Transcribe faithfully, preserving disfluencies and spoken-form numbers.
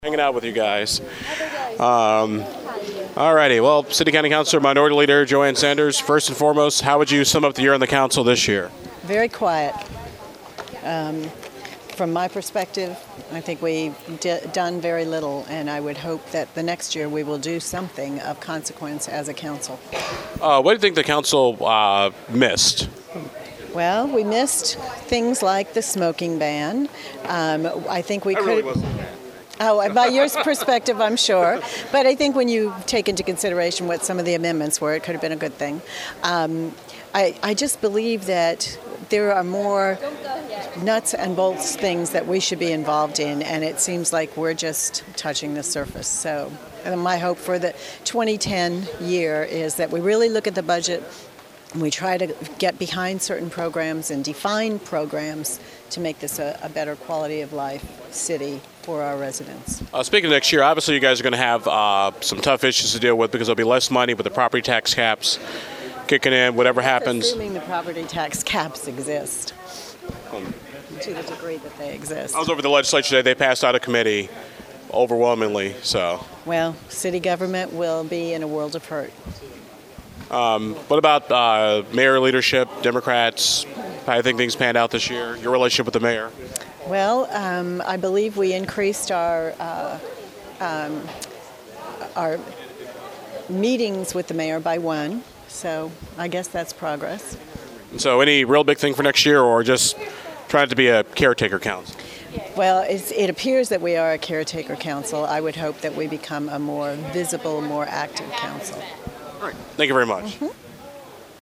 Hanging out with you guys. Um, all righty. Well, City County Councilor, Minority Leader Joanne Sanders, first and foremost, how would you sum up the year on the council this year? Very quiet. Um, from my perspective, I think we've d- done very little, and I would hope that the next year we will do something of consequence as a council. Uh, what do you think the council uh, missed? Well, we missed things like the smoking ban. Um, I think we I could. really wasn't mad. Oh, by your perspective, I'm sure. But I think when you take into consideration what some of the amendments were, it could have been a good thing. Um, I, I just believe that there are more nuts and bolts things that we should be involved in, and it seems like we're just touching the surface. So and my hope for the twenty ten year is that we really look at the budget and we try to get behind certain programs and define programs to make this a, a better quality of life city for our residents. Uh, speaking of next year, obviously you guys are going to have uh, some tough issues to deal with because there'll be less money with the property tax caps kicking in, whatever happens. Assuming the property tax caps exist, um, to the degree that they exist. I was over the legislature today. They passed out a committee overwhelmingly. So, well, city government will be in a world of hurt. Um, what about uh, mayor leadership, Democrats? How do you think things panned out this year? Your relationship with the mayor? Well, um, I believe we increased our uh, um, our meetings with the mayor by one, so I guess that's progress. So any real big thing for next year, or just trying to be a caretaker council? Well, it's, it appears that we are a caretaker council. I would hope that we become a more visible, more active council. All right. Thank you very much. Mm-hmm.